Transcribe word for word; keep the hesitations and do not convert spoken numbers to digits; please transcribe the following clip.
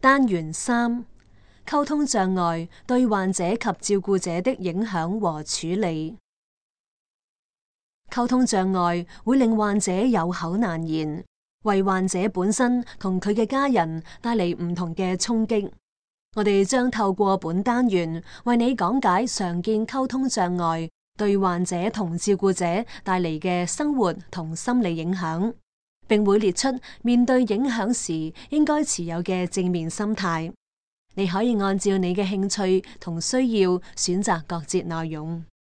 單元三：溝通障礙對患者及照顧者的影響和處理。溝通障礙會令患者有口難言，為患者本身同佢嘅家人帶嚟唔同嘅衝擊。我哋將透過本單元為你講解常見溝通障礙對患者同照顧者帶嚟嘅生活同心理影響，並會列出面對影響時應該持有嘅正面心態。你可以按照你嘅興趣同需要選擇各節內容。